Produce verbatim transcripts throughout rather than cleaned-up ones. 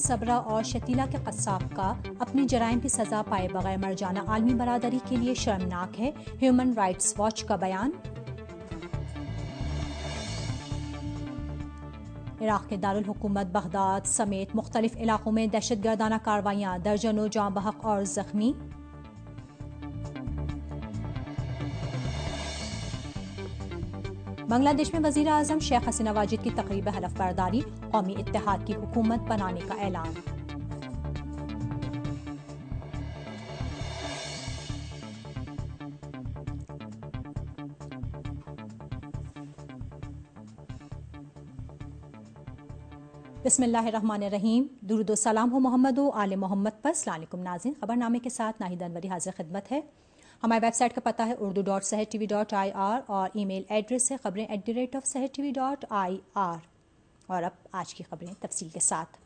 صبرا اور شتیلا کے قصاب کا اپنے جرائم کی سزا پائے بغیر مر جانا عالمی برادری کے لیے شرمناک ہے، ہیومن رائٹس واچ کا بیان۔ عراق کے دارالحکومت بغداد سمیت مختلف علاقوں میں دہشت گردانہ کارروائیاں، درجنوں جاں بحق اور زخمی۔ بنگلہ دیش میں وزیر اعظم شیخ حسینہ واجد کی تقریب حلف برداری، قومی اتحاد کی حکومت بنانے کا اعلان۔ بسم اللہ الرحمن الرحیم، درود و سلام ہو محمد و آل محمد پر۔ السلام علیکم ناظرین، خبر نامے کے ساتھ ناہید انوری حاضر خدمت ہے۔ ہماری ویب سائٹ کا پتہ ہے Urdu dot Sahar T V dot I R اور ای میل ایڈریس ہے خبریں at the rate of Sahar T V dot I R. اور اب آج کی خبریں تفصیل کے ساتھ۔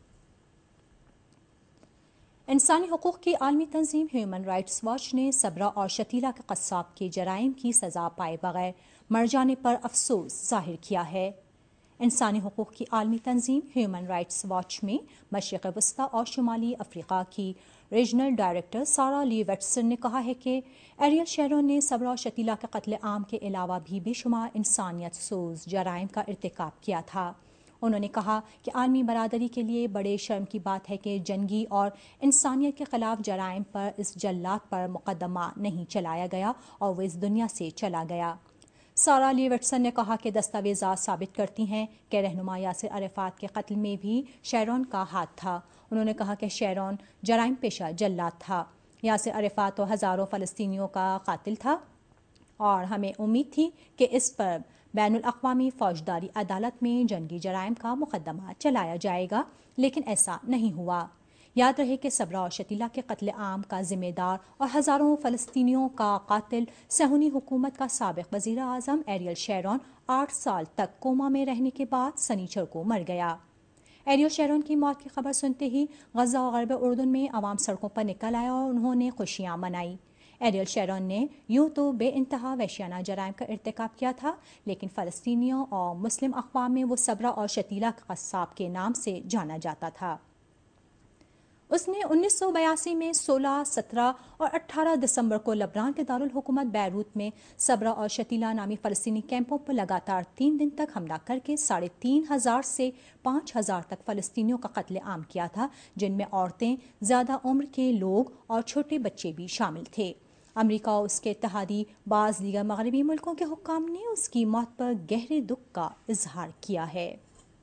انسانی حقوق کی عالمی تنظیم ہیومن رائٹس واچ نے صبرا اور شتیلا کے قصاب کے جرائم کی سزا پائے بغیر مر جانے پر افسوس ظاہر کیا ہے۔ انسانی حقوق کی عالمی تنظیم ہیومن رائٹس واچ میں مشرق وسطی اور شمالی افریقہ کی ریجنل ڈائریکٹر سارا لی ویٹسن نے کہا ہے کہ ایریل شیرون نے صبرا اور شتیلا کے قتل عام کے علاوہ بھی بے شمار انسانیت سوز جرائم کا ارتکاب کیا تھا۔ انہوں نے کہا کہ عالمی برادری کے لیے بڑے شرم کی بات ہے کہ جنگی اور انسانیت کے خلاف جرائم پر اس جلاد پر مقدمہ نہیں چلایا گیا اور وہ اس دنیا سے چلا گیا۔ سارا لی ویٹسن نے کہا کہ دستاویزات ثابت کرتی ہیں کہ رہنما یاسر عرفات کے قتل میں بھی شیرون کا ہاتھ تھا۔ انہوں نے کہا کہ شیرون جرائم پیشہ جلاد تھا، یاسر عرفات تو ہزاروں فلسطینیوں کا قاتل تھا اور ہمیں امید تھی کہ اس پر بین الاقوامی فوجداری عدالت میں جنگی جرائم کا مقدمہ چلایا جائے گا، لیکن ایسا نہیں ہوا۔ یاد رہے کہ صبرا اور شتیلا کے قتل عام کا ذمہ دار اور ہزاروں فلسطینیوں کا قاتل صہیونی حکومت کا سابق وزیر اعظم ایریل شیرون آٹھ سال تک کوما میں رہنے کے بعد سنیچر کو مر گیا۔ ایریل شیرون کی موت کی خبر سنتے ہی غزہ اور غرب اردن میں عوام سڑکوں پر نکل آیا اور انہوں نے خوشیاں منائی۔ ایریل شیرون نے یوں تو بے انتہا وحشیانہ جرائم کا ارتکاب کیا تھا، لیکن فلسطینیوں اور مسلم اقوام میں وہ صبرا اور شتیلا قصاب کے نام سے جانا جاتا تھا۔ اس نے انیس سو بیاسی میں سولہ، سترہ اور اٹھارہ دسمبر کو لبنان کے دارالحکومت بیروت میں صبرا اور شتیلا نامی فلسطینی کیمپوں پر لگاتار تین دن تک حملہ کر کے ساڑھے تین ہزار سے پانچ ہزار تک فلسطینیوں کا قتل عام کیا تھا، جن میں عورتیں، زیادہ عمر کے لوگ اور چھوٹے بچے بھی شامل تھے۔ امریکہ اور اس کے اتحادی بعض دیگر مغربی ملکوں کے حکام نے اس کی موت پر گہرے دکھ کا اظہار کیا ہے۔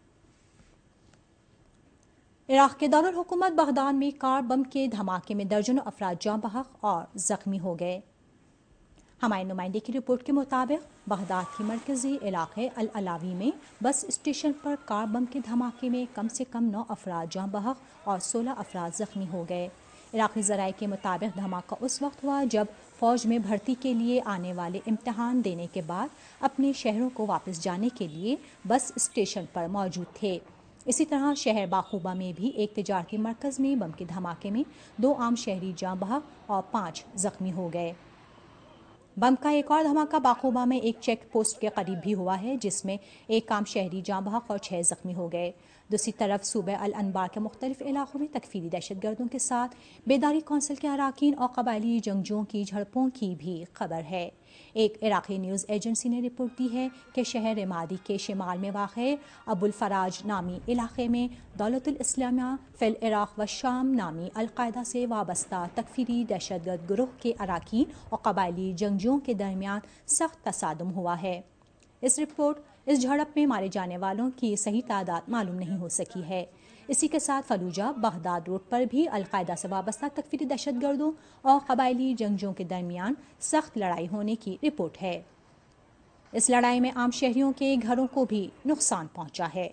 عراق کے دارالحکومت بغداد میں کار بم کے دھماکے میں درجنوں افراد جاں بحق اور زخمی ہو گئے۔ ہمارے نمائندے کی رپورٹ کے مطابق بغداد کے مرکزی علاقے العلاوی میں بس اسٹیشن پر کار بم کے دھماکے میں کم سے کم نو افراد جاں بحق اور سولہ افراد زخمی ہو گئے۔ عراقی ذرائع کے مطابق دھماکہ اس وقت ہوا جب فوج میں بھرتی کے لیے آنے والے امتحان دینے کے بعد اپنے شہروں کو واپس جانے کے لیے بس اسٹیشن پر موجود تھے۔ اسی طرح شہر باقوبہ میں بھی ایک تجارتی مرکز میں بم کے دھماکے میں دو عام شہری جاں بحق اور پانچ زخمی ہو گئے۔ بم کا ایک اور دھماکہ باقوبہ میں ایک چیک پوسٹ کے قریب بھی ہوا ہے، جس میں ایک عام شہری جاں بحق اور چھ زخمی ہو گئے۔ دوسری طرف صوبہ الانبار کے مختلف علاقوں میں تکفیری دہشت گردوں کے ساتھ بیداری کونسل کے اراکین اور قبائلی جنگجوؤں کی جھڑپوں کی بھی خبر ہے۔ ایک عراقی نیوز ایجنسی نے رپورٹ دی ہے کہ شہر رمادی کے شمال میں واقع ابو الفراج نامی علاقے میں دولت الاسلامیہ فی العراق و شام نامی القاعدہ سے وابستہ تکفیری دہشت گرد گروہ کے اراکین اور قبائلی جنگجوؤں کے درمیان سخت تصادم ہوا ہے۔ اس رپورٹ اس جھڑپ میں مارے جانے والوں کی صحیح تعداد معلوم نہیں ہو سکی ہے۔ اسی کے ساتھ فلوجہ بغداد روڈ پر بھی القاعدہ سے وابستہ تکفیری دہشت گردوں اور قبائلی جنگجوؤں کے درمیان سخت لڑائی ہونے کی رپورٹ ہے۔ اس لڑائی میں عام شہریوں کے گھروں کو بھی نقصان پہنچا ہے۔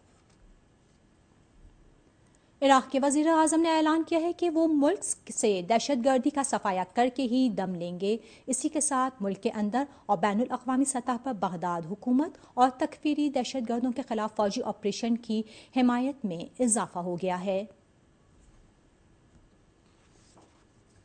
عراق کے وزیر اعظم نے اعلان کیا ہے کہ وہ ملک سے دہشت گردی کا صفایا کر کے ہی دم لیں گے۔ اسی کے ساتھ ملک کے اندر اور بین الاقوامی سطح پر بغداد حکومت اور تکفیری دہشت گردوں کے خلاف فوجی آپریشن کی حمایت میں اضافہ ہو گیا ہے۔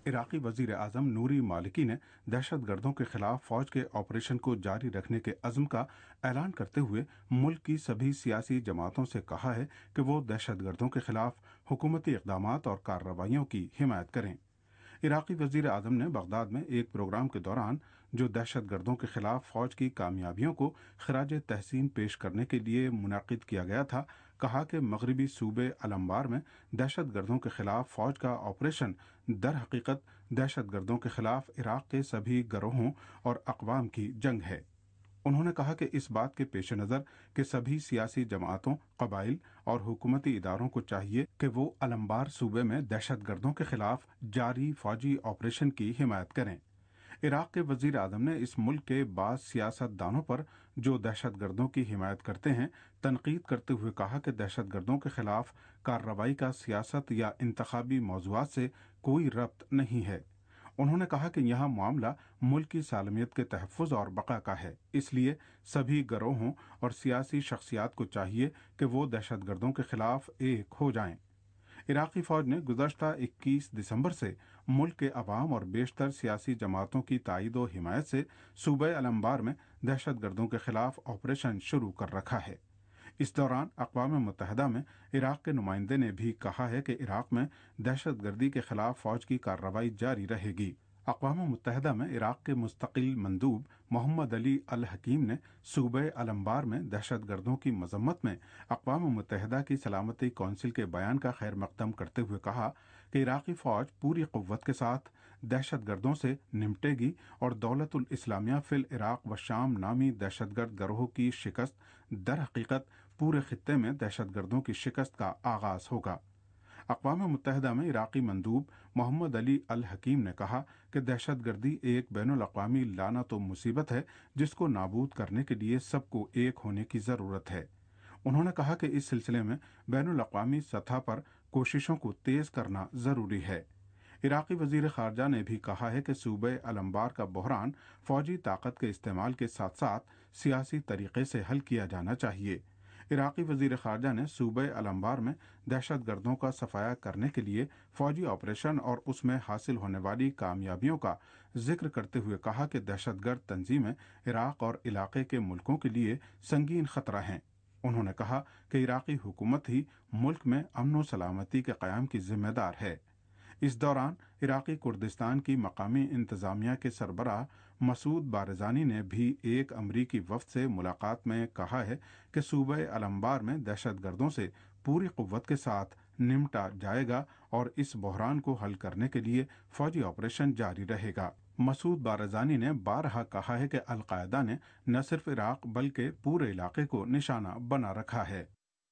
इराकी वजीर आजम नूरी मालिकी ने दहशत गर्दों के खिलाफ फौज के ऑपरेशन को जारी रखने के अज़्म का ऐलान करते हुए मुल्क की सभी सियासी जमातों से कहा है कि वो दहशत गर्दों के खिलाफ हुकूमती इक़दामात और कार्रवाइयों की हिमायत करें। इराकी वजीर आजम ने बगदाद में एक प्रोग्राम के दौरान जो दहशत गर्दों के खिलाफ फौज की कामयाबियों को खराज तहसीन पेश करने के लिए मुनक़िद किया गया था, कहा कि मगरबी सूबे अलंबार में दहशत गर्दों के खिलाफ फौज का ऑपरेशन दर हकीकत दहशत गर्दों के खिलाफ इराक के सभी गिरोहों और अक़वाम की जंग है। उन्होंने कहा कि इस बात के पेश नज़र कि सभी सियासी जमातों, कबाइल और हुकूमती इदारों को चाहिए कि वो अलंबार सूबे में दहशत गर्दों के खिलाफ जारी फौजी ऑपरेशन की हिमायत करें। इराक के वजीर आजम ने इस मुल्क के बाज़ सियासतदानों पर जो दहशत गर्दों की हिमायत करते हैं तनकीद करते हुए कहा कि दहशत गर्दों के खिलाफ कार्रवाई का सियासत या इंतखाबी मौज़ूआत से कोई रब्त नहीं है। उन्होंने कहा कि यहाँ मामला मुल्क की सालमियत के तहफ़्फ़ुज़ और बका का है, इसलिए सभी गिरोहों और सियासी शख्सियात को चाहिए कि वो दहशत गर्दों के खिलाफ एक हो जाएं। इराकी फौज ने गुज़श्ता इक्कीस दिसंबर से मुल्क के अवाम और बेशतर सियासी जमातों की ताईद व हिमायत से सूबे अलंबार में दहशत गर्दों के खिलाफ ऑपरेशन शुरू कर रखा है। इस दौरान अक़वाम मुत्तहिदा में इराक के नुमाइंदे ने भी कहा है कि इराक में दहशत गर्दी के खिलाफ फौज की कार्रवाई जारी रहेगी। अक़वाम मुत्तहिदा में इराक के मुस्तकिल मंदूब मोहम्मद अली अल हकीम ने सूबे अलंबार में दहशत गर्दों की मजम्मत में अक़वाम मुत्तहिदा की सलामती कौंसिल के बयान का खैर मकदम करते हुए कहा कि इराकी फ़ौज पूरी क़ुव्वत के साथ दहशत गर्दों से निमटेगी और दौलतुल इस्लामिया फिल इराक व शाम नामी दहशत गर्द गिरोह की शिकस्त दर हकीकत पूरे खित्ते में दहशत गर्दों की शिकस्त का आगाज़ होगा। अक़वाम मुत्तहिदा में इराकी मंदूब मोहम्मद अली अल हकीम ने कहा कि दहशत गर्दी एक बैनुल अक़वामी लानत व मुसीबत है जिसको नाबूद करने के लिए सबको एक होने की ज़रूरत है। उन्होंने कहा कि इस सिलसिले में बैनुल अक़वामी सतह पर कोशिशों को तेज़ करना ज़रूरी है। इराकी वज़ीर ख़ारजा ने भी कहा है कि सूबे अलंबार का बहरान फ़ौजी ताकत के इस्तेमाल के साथ साथ सियासी तरीक़े से हल किया जाना चाहिए। इराकी वज़ीर ख़ारजा ने सूबे अलंबार में दहशत गर्दों का सफाया करने के लिए फ़ौजी ऑपरेशन और उसमें हासिल होने वाली कामयाबियों का जिक्र करते हुए कहा कि दहशत गर्द तंजीमें इराक और इलाके के मुल्कों के लिए संगीन ख़तरा हैं। उन्होंने कहा कि इराकी हुकूमत ही मुल्क में अमन व सलामती के क़याम की ज़िम्मेदार है। इस दौरान इराकी कुर्दिस्तान की मकामी इंतज़ामिया के सरबराह मसूद बारज़ानी ने भी एक अमरीकी वफ़द से मुलाकात में कहा है कि सूबे अलंबार में दहशत गर्दों से पूरी क़ुव्वत के साथ निमटा जाएगा और इस बहरान को हल करने के लिए फ़ौजी ऑपरेशन जारी रहेगा। मसूद बारज़ानी ने बारहा कहा है कि अल-कायदा ने न सिर्फ इराक बल्कि पूरे इलाके को निशाना बना रखा है।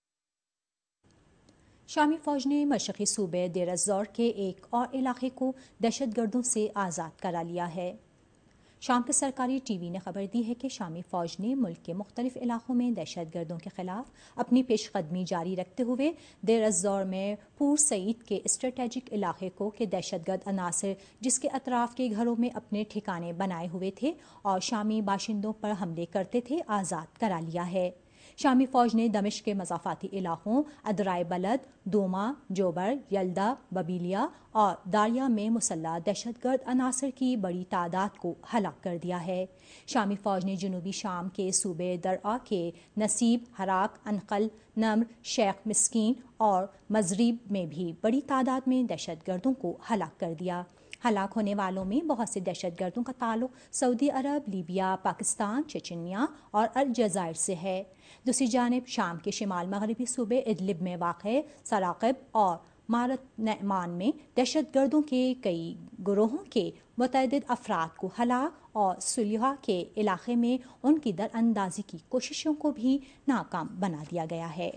शामी फ़ौज ने मशरक़ी सूबे देर एज़-ज़ोर के एक और इलाके को दहशत गर्दों से आज़ाद करा लिया है। शाम के सरकारी टीवी ने खबर दी है कि शामी फ़ौज ने मुल्क के मुख्तलिफ इलाकों में दहशत गर्दों के खिलाफ अपनी पेशकदमी जारी रखते हुए देर एज़-ज़ोर में पूर सईद के स्ट्रेटेजिक इलाके को के दहशत गर्द अनासर जिसके अतराफ के घरों में अपने ठिकाने बनाए हुए थे और शामी बाशिंदों पर हमले करते थे आज़ाद करा लिया है। शामी फ़ौज ने दमिश्क के मज़ाफ़ाती इलाकों अदराय बलद, दोमा, जोबर, यल्दा, बबीलिया और दारिया में मुसल्लह दहशत गर्द अनासर की बड़ी तादाद को हलाक कर दिया है। शामी फ़ौज ने जनूबी शाम के सूबे दरआ के नसीब, हराक, अनकल, नम्र, शेख मिस्कीन और मज़रीब में भी बड़ी तादाद में दहशत गर्दों को हलाक कर दिया। हलाक होने वालों में बहुत से दहशत गर्दों का ताल्लुक सऊदी अरब, लीबिया, पाकिस्तान, चेचन्या और अलजायर से है। दूसरी जानिब शाम के शिमाल मगरबी सूबे इदलिब में वाक़ सराक़िब और मारत नमान में दहशत गर्दों के कई गिरोहों के मुतअद्दिद अफराद को हलाक और सुलिहा के इलाके में उनकी दरअंदाजी की कोशिशों को भी नाकाम बना दिया गया है।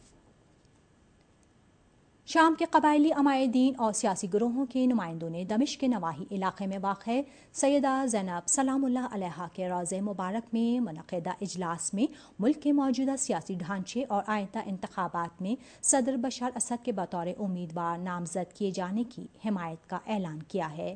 शाम के कबायली अमायदीन और सियासी गिरोहों के नुमाइंदों ने दमिश्क के नवाही इलाके में वाक़ सैयदा ज़ैनब सलामुल्लाह अलैहा के रौज़े मुबारक में मुनक़िदा इजलास में मुल्क के मौजूदा सियासी ढांचे और आइंदा इंतखाबात में सदर बशर असद के बतौर उम्मीदवार नामज़द किए जाने की हिमायत का ऐलान किया है।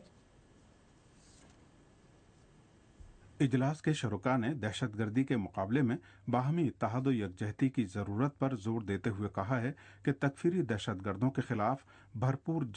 इजलास के शुरका ने दहशतगर्दी के मुकाबले में बाहमी इत्तेहाद व यकजहती की ज़रूरत पर जोर देते हुए कहा है कि तकफीरी दहशतगर्दों के खिलाफ भरपूर जंग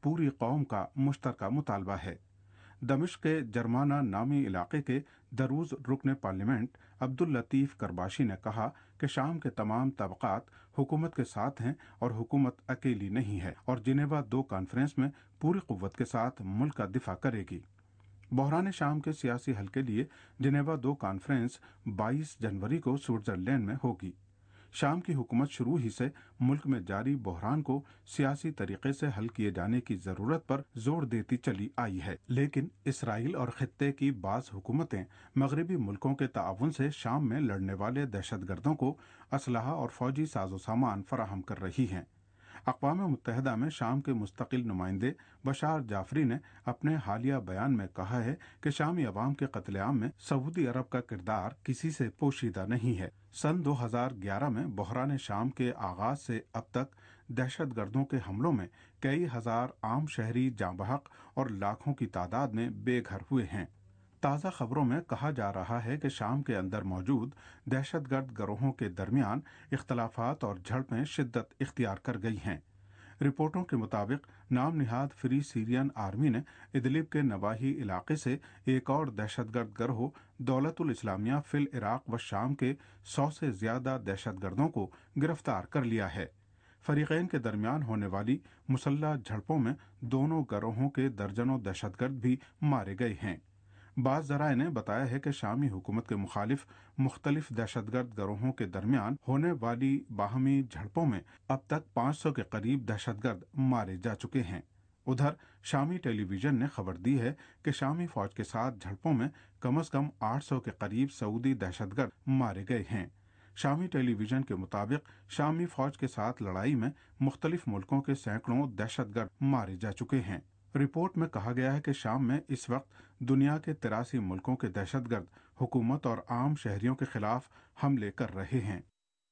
पूरी कौम का मुश्तरका मुतालबा है। दमिश्क के जर्माना नामी इलाके के दरूज रुकन पार्लियामेंट अब्दुल लतीफ़ करबाशी ने कहा कि शाम के तमाम तबकात हुकूमत के साथ हैं और हुकूमत अकेली नहीं है और जिनेवा दो कॉन्फ्रेंस में पूरी कुव्वत के साथ मुल्क का दिफा करेगी। बहरान शाम के सियासी हल के लिए जिनेवा दो कॉन्फ्रेंस बाईस जनवरी को स्विट्जरलैंड में होगी। शाम की हुकूमत शुरू ही से मुल्क में जारी बहरान को सियासी तरीके से हल किए जाने की जरूरत पर जोर देती चली आई है, लेकिन इसराइल और खित्ते की बाज़ हुकूमतें मगरबी मुल्कों के ताउन से शाम में लड़ने वाले दहशतगर्दों को असलहा और फौजी साजो सामान फराहम कर रही हैं। अक़वाम मुत्तहिदा में शाम के मुस्तकिल नुमाइंदे बशार जाफरी ने अपने हालिया बयान में कहा है कि शामी अवाम के कत्लेआम में सऊदी अरब का किरदार किसी से पोशीदा नहीं है। सन दो हज़ार ग्यारह में बहरान शाम के आगाज से अब तक दहशत गर्दों के हमलों में कई हजार आम शहरी जाँ बहक और लाखों की तादाद में बेघर हुए हैं। ताज़ा खबरों में कहा जा रहा है कि शाम के अंदर मौजूद दहशतगर्द गिरोहों के दरमियान इख्तलाफात और झड़पें शिद्दत इख्तियार कर गई हैं। रिपोर्टों के मुताबिक नाम निहाद फ्री सीरियन आर्मी ने इदलिब के नवाही इलाके से एक और दहशतगर्द गिरोह दौलतुल इस्लामिया फिल इराक व शाम के सौ से ज्यादा दहशतगर्दों को गिरफ्तार कर लिया है। फरीकैन के दरमियान होने वाली मुसल्लह झड़पों में दोनों गिरोहों के दर्जनों दहशतगर्द भी मारे गए हैं। बाज़ ज़राए ने बताया है कि शामी हुकूमत के मुखालिफ मुख्तलिफ दहशतगर्द गिरोहों के दरमियान होने वाली बाहमी झड़पों में अब तक पाँच सौ के करीब दहशतगर्द मारे जा चुके हैं। उधर शामी टेलीविजन ने खबर दी है कि शामी फौज के साथ झड़पों में कम अज कम आठ सौ के करीब सऊदी दहशतगर्द मारे गए हैं। शामी टेलीविजन के मुताबिक शामी फौज के साथ लड़ाई में मुख्तलिफ मुल्कों के सैकड़ों दहशतगर्द मारे जा चुके हैं। रिपोर्ट में कहा गया है कि शाम में इस वक्त दुनिया के तिरासी मुल्कों के दहशतगर्द हुकूमत और आम शहरियों के खिलाफ हमले कर रहे हैं।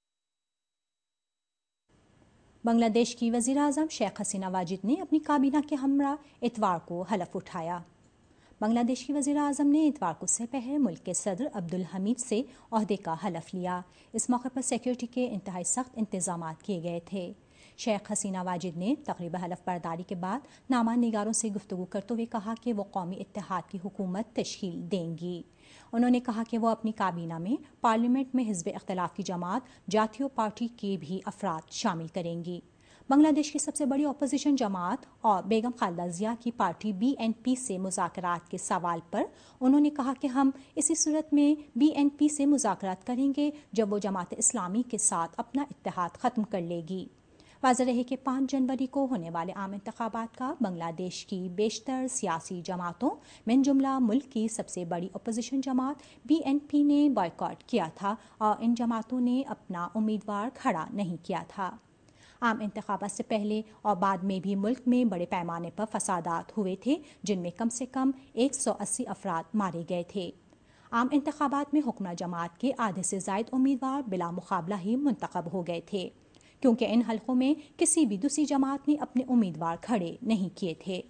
बांग्लादेश की वज़ीर आज़म शेख हसीना वाजिद ने अपनी काबीना के हमरा इतवार को हलफ उठाया। बांग्लादेश की वज़ीर आज़म ने इतवार को दोपहर मुल्क के सदर अब्दुल हमीद से ओहदे का हलफ लिया। इस मौके पर सिक्योरिटी के इंतहाई सख्त इंतजाम किए गए थे। शेख हसीना वाजिद ने तकरीब हलफ बर्दारी के बाद नामा निगारों से गुफ्तगू करते हुए कहा कि वो कौमी इत्तेहाद की हुकूमत तश्कील देंगी। उन्होंने कहा कि वो अपनी काबीना में पार्लियामेंट में हिज़्ब इख्तिलाफ की जमात जातीय पार्टी के भी अफराद शामिल करेंगी। बांग्लादेश की सबसे बड़ी अपोजिशन जमात और बेगम खालिदा जिया की पार्टी बी एन पी से मुज़ाकरात के सवाल पर उन्होंने कहा कि हम इसी सूरत में बी एन पी से मुज़ाकरात करेंगे जब वो जमात इस्लामी के साथ अपना इत्तेहाद ख़त्म कर लेगी। वाज़ेह रहे कि पाँच जनवरी को होने वाले आम इंतखाबात का बांग्लादेश की बेशतर सियासी जमातों में जुमला मुल्क की सबसे बड़ी अपोजिशन जमात बी एन पी ने बॉयकॉट किया था और इन जमातों ने अपना उम्मीदवार खड़ा नहीं किया था। आम इंतखाबात से पहले और बाद में भी मुल्क में बड़े पैमाने पर फसादात हुए थे, जिनमें कम से कम एक सौ अस्सी अफराद मारे गए थे। आम इंतखाबात में हुक्मरान जमात के आधे से ज़ायद उम्मीदवार बिला मुकाबला ही मुंतखब हो गए थे, क्योंकि इन हलकों में किसी भी दूसरी जमात ने अपने उम्मीदवार खड़े नहीं किए थे।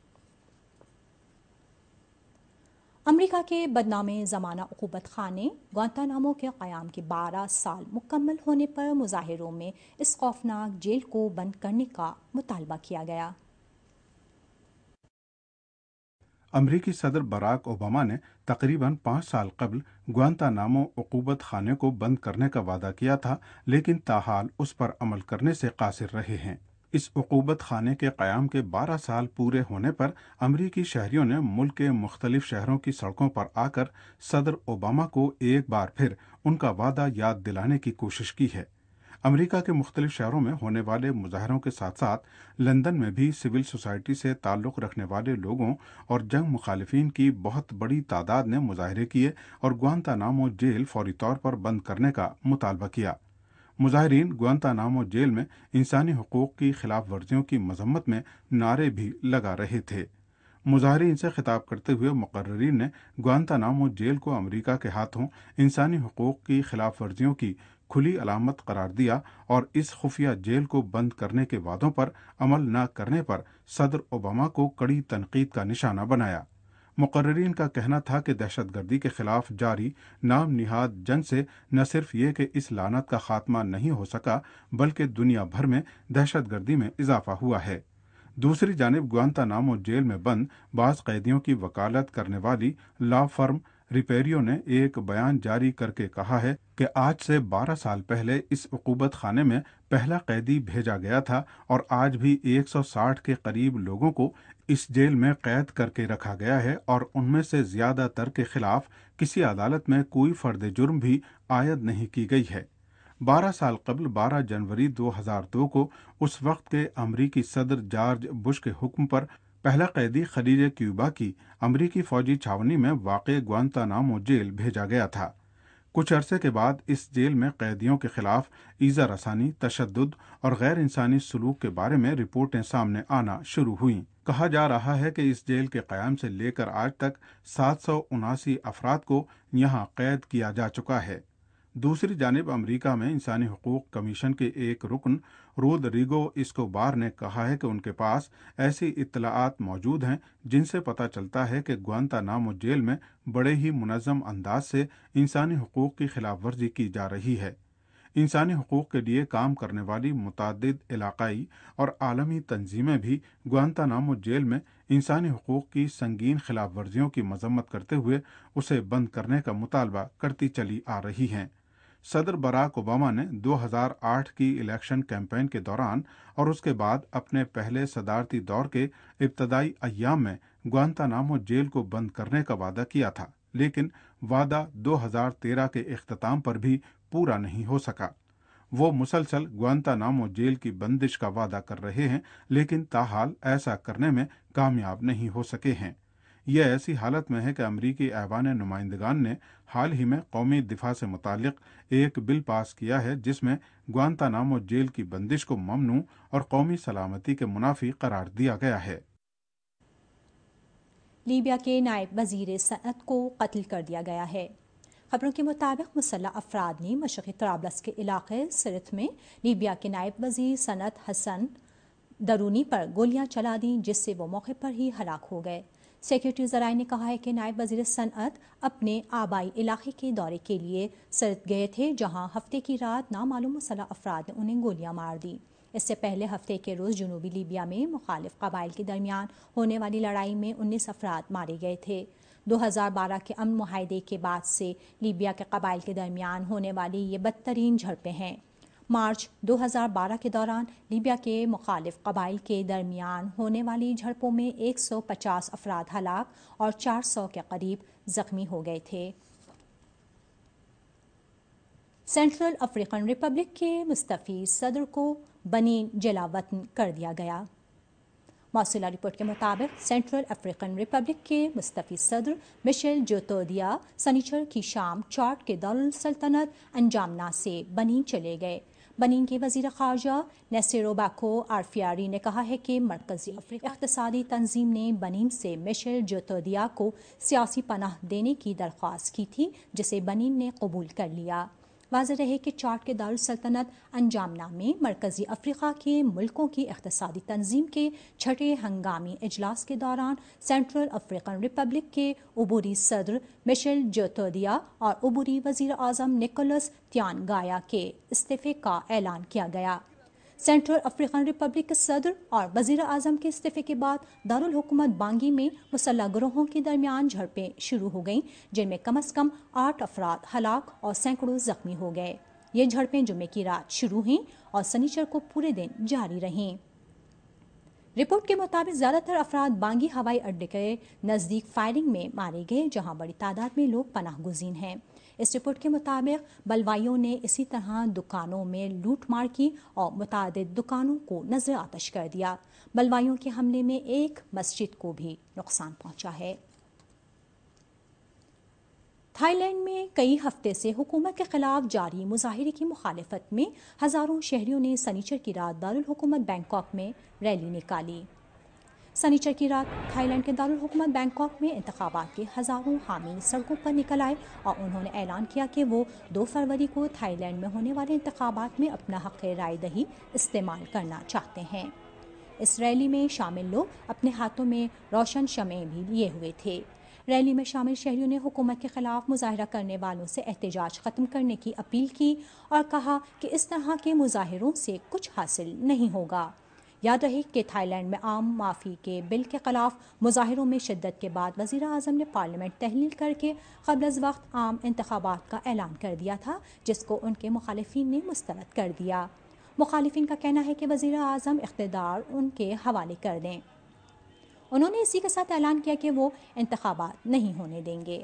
अमेरिका के बदनामे ज़माना उक़ूबत खाने ग्वांतानामो के क़याम के बारह साल मुकम्मल होने पर मुज़ाहिरों में इस खौफनाक जेल को बंद करने का मुतालबा किया गया। अमरीकी सदर बराक ओबामा ने तकरीबन पाँच साल कबल ग्वांतानामो उक़ूबत खाने को बंद करने का वादा किया था, लेकिन ताहाल उस पर अमल करने से कासिर रहे हैं। इस उक़ूबत खाने के क़याम के बारह साल पूरे होने पर अमरीकी शहरियों ने मुल्क के मुख्तलिफ शहरों की सड़कों पर आकर सदर ओबामा को एक बार फिर उनका वादा याद दिलाने की कोशिश की है। अमेरिका के मुख्तलिफ शहरों में होने वाले मुजाहरों के साथ साथ लंदन में भी सिविल सोसाइटी से ताल्लुक़ रखने वाले लोगों और जंग मुखालिफिन की बहुत बड़ी तादाद ने मुजाहरे किए और ग्वांतानामो जेल फौरी तौर पर बंद करने का मुतालबा किया। मुजाहिरीन ग्वांतानामो जेल में इंसानी हुकूक की खिलाफ वर्जियों की मजम्मत में नारे भी लगा रहे थे। मुजाहिरीन से खिताब करते हुए मुकर्रिरीन ने ग्वांतानामो जेल को अमेरिका के हाथों इंसानी हुकूक की खिलाफ वर्जियों की खुली अलामत करार दिया और इस खुफिया जेल को बंद करने के वादों पर अमल न करने पर सदर ओबामा को कड़ी तनकीद का निशाना बनाया। मुकर्रिरीन का कहना था कि दहशतगर्दी के खिलाफ जारी नाम निहाद जंग से न सिर्फ ये कि इस लानत का खात्मा नहीं हो सका, बल्कि दुनिया भर में दहशतगर्दी में इजाफा हुआ है। दूसरी जानिब ग्वांतानामो जेल में बंद बाज कैदियों की वकालत करने वाली लॉ फर्म रिपेरियो ने एक बयान जारी करके कहा है कि आज से बारह साल पहले इस उकूबत खाने में पहला कैदी भेजा गया था और आज भी एक सौ साठ के करीब लोगों को इस जेल में कैद करके रखा गया है और उनमें से ज्यादातर के खिलाफ किसी अदालत में कोई फर्द जुर्म भी आयद नहीं की गई है। बारह साल कबल बारह जनवरी दो हज़ार दो को उस वक्त के अमरीकी सदर जॉर्ज बुश के हुक्म पर पहला कैदी खलीज क्यूबा की अमरीकी फौजी छावनी में वाक़े ग्वांतानामो जेल भेजा गया था। कुछ अरसे के बाद इस जेल में कैदियों के खिलाफ ईजा रसानी, तशद्दुद और गैर इंसानी सलूक के बारे में रिपोर्टें सामने आना शुरू हुईं। कहा जा रहा है कि इस जेल के क़याम से लेकर आज तक सात सौ उनासी अफराद को यहाँ कैद किया जा चुका है। दूसरी जानिब अमेरिका में इंसानी हकूक़ कमीशन के एक रुकन रोदरिगो एस्कोबार ने कहा है कि उनके पास ऐसी इत्तलाआत मौजूद हैं जिनसे पता चलता है कि ग्वांतानामो जेल में बड़े ही मुनज़्ज़म अंदाज से इंसानी हकूक़ की खिलाफ वर्जी की जा रही है। इंसानी हकूक़ के लिए काम करने वाली मुतअद्दिद इलाक़ाई और आलमी तंजीमें भी ग्वांतानामो जेल में इंसानी हकूक़ की संगीन खिलाफ वर्जियों की मजम्मत करते हुए उसे बंद करने का मुतालबा करती चली आ रही हैं। सदर बराक ओबामा ने दो हज़ार आठ की इलेक्शन कैंपेन के दौरान और उसके बाद अपने पहले सदारती दौर के इब्तदाई अय्याम में ग्वांतानामो जेल को बंद करने का वादा किया था, लेकिन वादा दो हज़ार तेरह के इख्तिताम पर भी पूरा नहीं हो सका। वो मुसलसल ग्वांतानामो जेल की बंदिश का वादा कर रहे हैं, लेकिन ताहाल ऐसा करने में कामयाब नहीं हो सके हैं। यह ऐसी हालत में है कि अमरीकी ऐवान नुमाइंदगान ने हाल ही में कौमी दिफा से मुतालिक एक बिल पास किया है जिसमें ग्वांतानामो जेल की बंदिश को ममनू और कौमी सलामती के मुनाफी करार दिया गया है। लीबिया के नायब वजीर सनअत को कत्ल कर दिया गया है। खबरों के मुताबिक मुसल्लह अफराद ने मशरक़ी तराबलस के इलाके सिरत में लीबिया के नायब वजीर सनअत हसन दरूनी पर गोलियां चला दी, जिससे वो मौके पर ही हलाक हो गए। सेक्रेटरी ज़राई ने कहा है कि नायब वज़ीर सनअत अपने आबाई इलाके के दौरे के लिए सरत गए थे, जहां हफ्ते की रात नामालूम मुसल्लह अफराद ने उन्हें गोलियां मार दी। इससे पहले हफ्ते के रोज़ जनूबी लीबिया में मुखालिफ कबाइल के दरमियान होने वाली लड़ाई में उन्नीस अफराद मारे गए थे। दो हज़ार बारह के अमन मुआहदे के बाद से लीबिया के कबाइल के दरमियान होने वाली ये बदतरीन झड़पें हैं। मार्च दो हज़ार बारह के दौरान लीबिया के मुखालिफ कबाइल के दरमियान होने वाली झड़पों में एक सौ पचास अफराद हलाक और चार सौ के करीब जख्मी हो गए थे। सेंट्रल अफ्रीकन रिपब्लिक के मुस्तफ़ी सदर को बनीन जलावतन कर दिया गया। मौसूला रिपोर्ट के मुताबिक सेंट्रल अफ्रीकन रिपब्लिक के मुस्तफ़ी सदर मिशेल जोतोदिया सनीचर की शाम चार्ट के दारुल सल्तनत अंजामना से बनीन चले गए। बनीन के वज़ीर ख़ारजा नेसिरो बाको आरफियारी ने कहा है कि मरकज़ी अफ्रीका इक़्तिसादी तंजीम ने बनीन से मिशेल जोतोदिया को सियासी पनाह देने की दरख्वास्त की थी, जिसे बनीन ने कबूल कर लिया। वाज़ेह रहे कि चार्ट के दारुल सल्तनत अंजामना में मरकज़ी अफ्रीका के मुल्कों की इक़्तिसादी तंजीम के छठे हंगामी इजलास के दौरान सेंट्रल अफ्रीकन रिपब्लिक के उबूरी सदर मिशेल जोतोदिया और उबूरी वज़ीर आज़म निकोलस त्यानगाया के इस्तीफ़े का ऐलान किया गया। सेंट्रल अफ्रीकन रिपब्लिक के सदर और वज़ीर आज़म के इस्तीफ़े के बाद दारुल हुकूमत बांगी में मुसल्लह गिरोहों के दरमियान झड़पें शुरू हो गईं, जिनमें कम अज़ कम आठ अफराद हलाक और सैकड़ों जख्मी हो गए। ये झड़पें जुमे की रात शुरू हुईं और सनीचर को पूरे दिन जारी रहीं। रिपोर्ट के मुताबिक ज़्यादातर अफराद बांगी हवाई अड्डे के नज़दीक फायरिंग में मारे गए, जहां बड़ी तादाद में लोग पनाह गुज़ीन हैं। इस रिपोर्ट के मुताबिक बलवाइयों ने इसी तरह दुकानों में लूट मार की और मुतादिद दुकानों को नजर आतश कर दिया। बलवाइयों के हमले में एक मस्जिद को भी नुकसान पहुंचा है। थाईलैंड में कई हफ्ते से हुकूमत के खिलाफ जारी मुजाहिरे की मुखालिफत में हजारों शहरियों ने सनीचर की रात दारुल हुकूमत बैंकॉक में रैली निकाली। सनीचर की रात थाईलैंड के दारुल हुकूमत बैंकॉक में इंतखाबात के हजारों हामी सड़कों पर निकल आए और उन्होंने ऐलान किया कि वो दो फरवरी को थाईलैंड में होने वाले इंतखाबात में अपना हक़ राय दही इस्तेमाल करना चाहते हैं। इस रैली में शामिल लोग अपने हाथों में रोशन शमें भी लिए हुए थे। रैली में शामिल शहरियों ने हुकूमत के खिलाफ मुजाहरा करने वालों से एहतजाज ख़त्म करने की अपील की और कहा कि इस तरह के मुजाहिरों से कुछ हासिल नहीं होगा। یاد رہے کہ تھائی لینڈ میں عام معافی کے بل کے خلاف مظاہروں میں شدت کے بعد وزیر اعظم نے پارلیمنٹ تحلیل کر کے قبل از وقت عام انتخابات کا اعلان کر دیا تھا، جس کو ان کے مخالفین نے مسترد کر دیا۔ مخالفین کا کہنا ہے کہ وزیر اعظم اقتدار ان کے حوالے کر دیں۔ انہوں نے اسی کے ساتھ اعلان کیا کہ وہ انتخابات نہیں ہونے دیں گے۔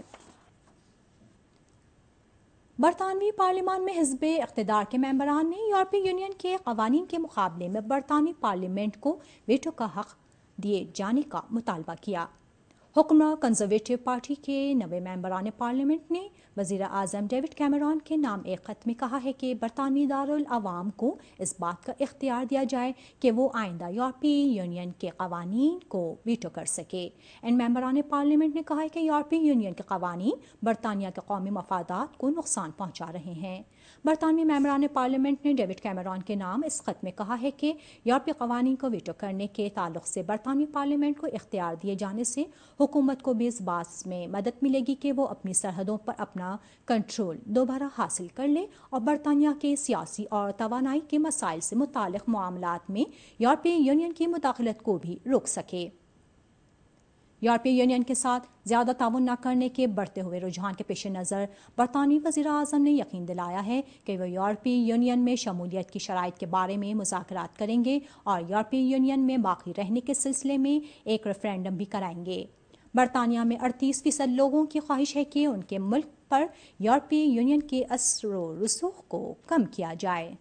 برطانوی پارلیمان میں حزب اقتدار کے ممبران نے یورپی یونین کے قوانین کے مقابلے میں برطانوی پارلیمنٹ کو ویٹو کا حق دیے جانے کا مطالبہ کیا۔ حکمراں کنزرویٹو پارٹی کے نوے ممبران پارلیمنٹ نے وزیر اعظم ڈیوڈ کیمرون کے نام ایک خط میں کہا ہے کہ برطانوی دارالعوام کو اس بات کا اختیار دیا جائے کہ وہ آئندہ یورپی یونین کے قوانین کو ویٹو کر سکے۔ ان ممبران پارلیمنٹ نے کہا ہے کہ یورپی یونین کے قوانین برطانیہ کے قومی مفادات کو نقصان پہنچا رہے ہیں۔ برطانوی ممبران پارلیمنٹ نے ڈیوڈ کیمرون کے نام اس خط میں کہا ہے کہ یورپی قوانین کو ویٹو کرنے کے تعلق سے برطانوی پارلیمنٹ کو اختیار دیے جانے سے حکومت کو بھی اس بات میں مدد ملے گی کہ وہ اپنی سرحدوں پر اپنا کنٹرول دوبارہ حاصل کر لے اور برطانیہ کے سیاسی اور توانائی کے مسائل سے متعلق معاملات میں یورپی یونین کی مداخلت کو بھی روک سکے۔ یورپی یونین کے ساتھ زیادہ تعاون نہ کرنے کے بڑھتے ہوئے رجحان کے پیش نظر برطانوی وزیر اعظم نے یقین دلایا ہے کہ وہ یورپی یونین میں شمولیت کی شرائط کے بارے میں مذاکرات کریں گے اور یورپی یونین میں باقی رہنے کے سلسلے میں ایک ریفرینڈم بھی کرائیں گے۔ برطانیہ میں اڑتیس فیصد لوگوں کی خواہش ہے کہ ان کے ملک پر یورپی یونین کے اثر و رسوخ کو کم کیا جائے۔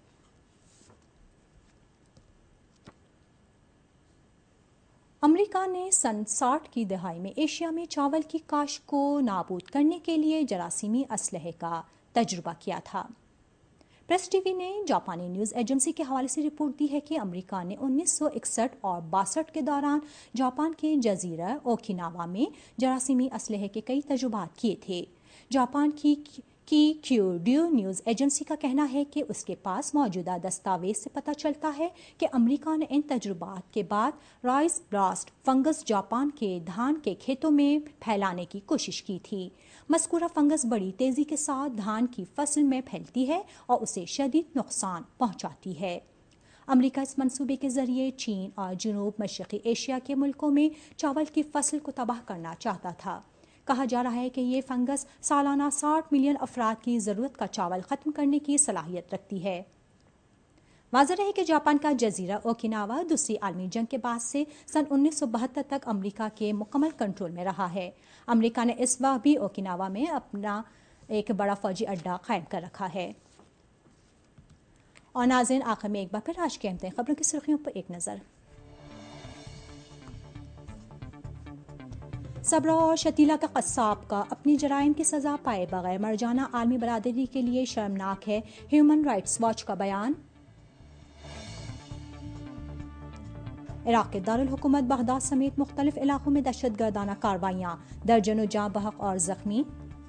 امریکہ نے سن ساٹھ کی دہائی میں ایشیا میں چاول کی کاشت کو نابود کرنے کے لیے جراثیمی اسلحے کا تجربہ کیا تھا۔ پریس ٹی وی نے جاپانی نیوز ایجنسی کے حوالے سے رپورٹ دی ہے کہ امریکہ نے انیس سو اکسٹھ اور باسٹھ کے دوران جاپان کے جزیرہ اوکیناوا میں جراثیمی اسلحے کے کئی تجربات کیے تھے۔ جاپان کی کی کیوڈیو نیوز ایجنسی کا کہنا ہے کہ اس کے پاس موجودہ دستاویز سے پتہ چلتا ہے کہ امریکہ نے ان تجربات کے بعد رائس بلاسٹ فنگس جاپان کے دھان کے کھیتوں میں پھیلانے کی کوشش کی تھی۔ مذکورہ فنگس بڑی تیزی کے ساتھ دھان کی فصل میں پھیلتی ہے اور اسے شدید نقصان پہنچاتی ہے۔ امریکہ اس منصوبے کے ذریعے چین اور جنوب مشرقی ایشیا کے ملکوں میں چاول کی فصل کو تباہ کرنا چاہتا تھا۔ کہا جا رہا ہے کہ یہ فنگس سالانہ ساٹھ ملین افراد کی ضرورت کا چاول ختم کرنے کی صلاحیت رکھتی ہے۔ واضح رہے کہ جاپان کا جزیرہ اوکیناوا دوسری عالمی جنگ کے بعد سے سن انیس سو بہتر تک امریکہ کے مکمل کنٹرول میں رہا ہے۔ امریکہ نے اس وقت بھی اوکیناوا میں اپنا ایک بڑا فوجی اڈہ قائم کر رکھا ہے۔ اور ناظرین، آخر میں ایک بار پھر آج کی اہم ترین خبروں کی سرخیوں پر ایک نظر۔ صبرا اور شتیلا کا قصاب کا اپنی جرائم کی سزا پائے بغیر مر جانا عالمی برادری کے لیے شرمناک ہے، ہیومن رائٹس واچ کا بیان۔ عراق کے دارالحکومت بغداد سمیت مختلف علاقوں میں دہشت گردانہ کارروائیاں، درجنوں جاں بحق اور زخمی۔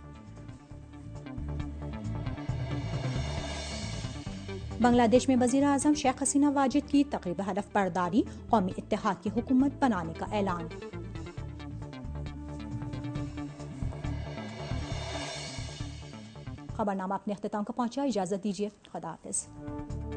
بنگلہ دیش میں وزیر اعظم شیخ حسینہ واجد کی تقریب حلف برداری، قومی اتحاد کی حکومت بنانے کا اعلان۔ خبرنامہ اپنے اختتام کو پہنچا، اجازت دیجیے، خدا حافظ۔